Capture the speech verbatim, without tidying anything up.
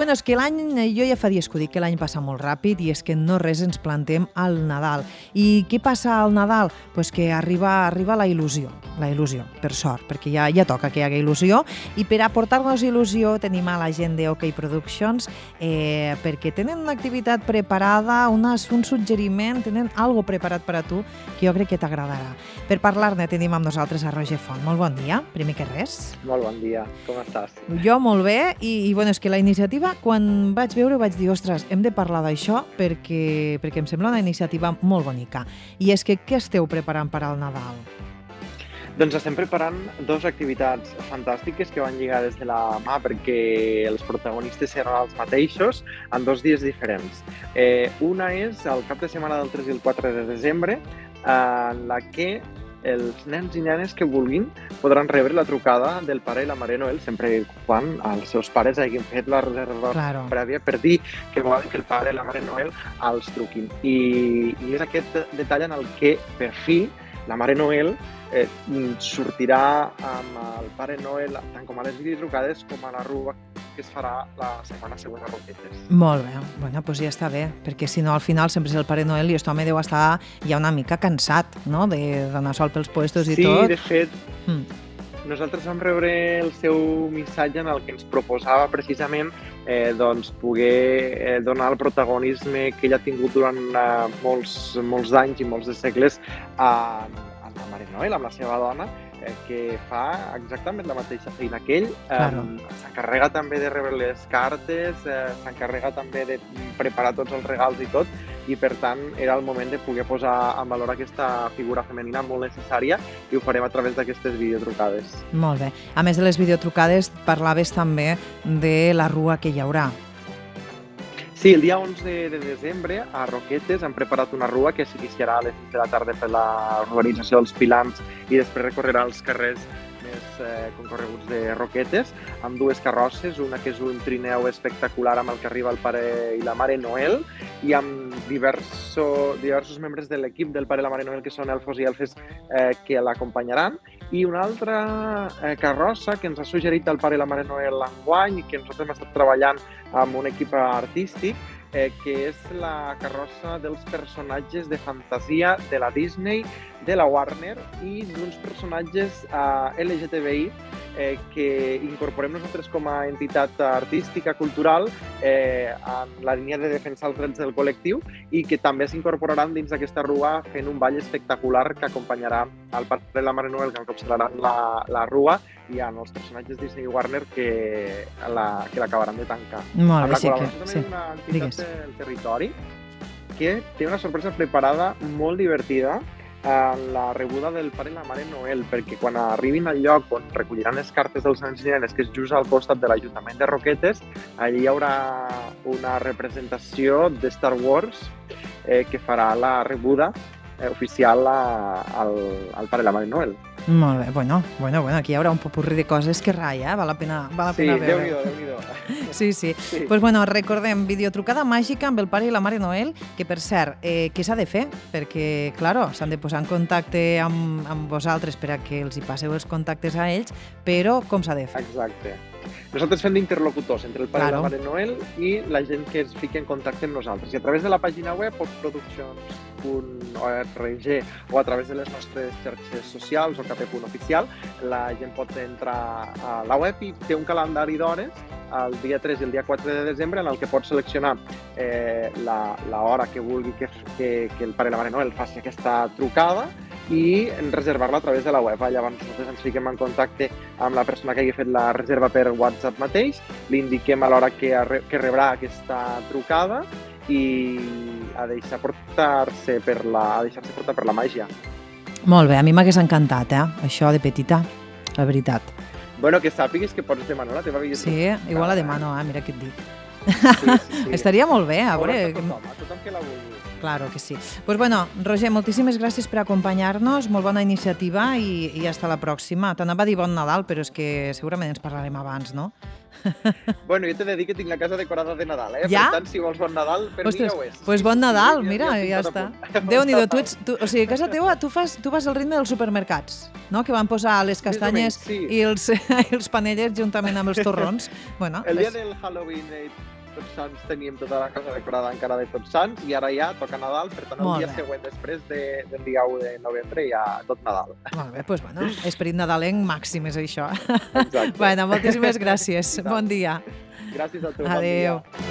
bueno, és que l'any, jo ja fa dies que ho dic, que l'any passa molt ràpid i és que no res ens plantem al Nadal. I què passa al Nadal? Pues que arriba, arriba la il·lusió, la il·lusió, per sort, perquè ja, ja toca que hi hagi il·lusió. I per aportar-nos il·lusió tenim a la gent de OK Productions eh, perquè tenen una activitat preparada, unes, un suggeriment, tenen algo preparat per a tu que jo crec que t'agradarà. Per parlar-ne tenim amb nosaltres a Roger Font. Molt bon dia, primer que res. Molt bon dia, com estàs? Jo molt bé, i, i bueno, és que la iniciativa, quan vaig veure vaig dir, ostres, hem de parlar d'això perquè, perquè em sembla una iniciativa molt bonica. I és que què esteu preparant per al Nadal? Doncs estem preparant dues activitats fantàstiques que van lligades de la mà perquè els protagonistes seran els mateixos en dos dies diferents. Eh, una és el cap de setmana del tres i el quatre de desembre, en la que els nens i nenes que vulguin podran rebre la trucada del pare i la mare Noel sempre quan els seus pares hagin fet la reserva Claro. prèvia per dir que volen que el pare i la mare Noel els truquin. I, i és aquest detall en el que, per fi, la mare Noel eh, sortirà amb el pare Noel tant com a les videotrucades com a la rua que es farà la setmana següent a Roquetes. Molt bé, bueno, doncs ja està bé, perquè si no al final sempre és el Pare Noel i aquest home deu estar ja una mica cansat, no?, de donar sol pels puestos i sí, tot. Sí, de fet, mm. nosaltres vam rebre el seu missatge en el que ens proposava precisament eh, doncs, poder eh, donar el protagonisme que ell ha tingut durant eh, molts, molts anys i molts de segles a, a la Mare Noel, amb la seva dona, eh, que fa exactament la mateixa feina que ell. Claro. Eh, s'encarrega també de rebre les cartes, eh, s'encarrega també de preparar tots els regals i tot, i per tant era el moment de poder posar en valor aquesta figura femenina molt necessària i ho farem a través d'aquestes videotrucades. Molt bé. A més de les videotrucades, parlaves també de la rua que hi haurà. Sí, el dia onze de desembre a Roquetes hem preparat una rua que s'iniciarà a les sis de la tarda per la urbanització dels Pilans i després recorrerà els carrers més eh, concorreguts de Roquetes, amb dues carrosses, una que és un trineu espectacular amb el que arriba el pare i la mare Noel, i amb diverso, diversos membres de l'equip del pare i la mare Noel, que són elfos i elfes eh, que l'acompanyaran, i una altra eh, carrossa que ens ha suggerit el pare i la mare Noel l'enguany i que nosaltres hem estat treballant amb un equip artístic, eh, que és la carrossa dels personatges de fantasia de la Disney, de la Warner i d'uns personatges eh, L G T B I eh, que incorporem nosaltres com a entitat artística, cultural, eh, en la línia de defensar els drets del col·lectiu i que també s'incorporaran dins d'aquesta rua fent un ball espectacular que acompanyarà el pare i la mare Noel que encapçalaran la, la rua i en els personatges Disney i Warner que la, que l'acabaran de tancar. Molt bé, sí que... Amb la col·laboració Sí. també d'una entitat Digues. del territori que té una sorpresa preparada molt divertida en la rebuda del pare i la mare Noel, perquè quan arribin al lloc on recolliran les cartes dels nens i nenes, que és just al costat de l'Ajuntament de Roquetes, allí hi haurà una representació de Star Wars eh, que farà la rebuda eh, oficial a, al, al pare i la mare Noel. Molt bé, bueno, bueno, bueno, aquí hi haurà un popurri de coses que ratlla, eh? val la pena, val la Sí, pena veure. Déu-n'hi-do, Déu-n'hi-do. Sí, sí. Sí. Pues bueno, recordem, videotrucada màgica amb el pare i la mare Noel, que per cert, eh, què s'ha de fer? Perquè, claro, s'han de posar en contacte amb, amb vosaltres per a que els hi passeu els contactes a ells, però com s'ha de fer? Exacte. Nosaltres fem d'interlocutors entre el pare Claro. i la mare Noel i la gent que es fiqui en contacte amb nosaltres. I a través de la pàgina web ocproductions punt org o a través de les nostres xarxes socials o K P punt oficial, la gent pot entrar a la web i té un calendari d'hores el dia tres i el dia quatre de desembre en el que pot seleccionar eh, la, la hora que vulgui que, que, que el pare i la mare Noel faci aquesta trucada i reservar-la a través de la web. Llavors nosaltres ens fiquem en contacte amb la persona que hagi fet la reserva per WhatsApp mateix, li indiquem a l'hora que, que rebrà aquesta trucada i a deixar portar-se per la, a deixar-se portar per la màgia. Molt bé, a mi m'hagués encantat, eh? Això de petita, la veritat. Bueno, que sàpigues que pots demanar la teva videotrucada. Sí, igual la demano, eh? Mira què et dic. Sí, sí, sí. Estaria molt bé, a veure... A tothom, a tothom que la vulgui. Claro que sí. Pues bueno, Roger, moltíssimes gràcies per acompanyar-nos, molt bona iniciativa i, i hasta la pròxima. T'anava a dir bon Nadal, però és que segurament ens parlarem abans, no? Bueno, jo t'he de dir que tinc la casa decorada de Nadal, eh? Ja? Per tant, si vols bon Nadal, per Ostres, mi ja ho és. pues bon Nadal, Sí, mira, tinc ja tot a està. punt. Déu-n'hi-do, tu, ets, tu, o sigui, a casa teua tu, fas, tu vas al ritme dels supermercats, no? Que van posar les castanyes Més o menys, sí. i els, els panellets juntament amb els torrons. Bueno, El dia les- del Halloween eh, Tots Sants teníem tota la casa decorada encara de Tots Sants i ara ja toca Nadal, per tant el Molt dia bé. següent després de, del dia u de novembre ja tot Nadal. Molt bé, doncs bueno, esperit nadalenc màxim és això. Exacte. Bueno, moltíssimes gràcies. Bon dia. Gràcies a tu, Adéu. bon dia.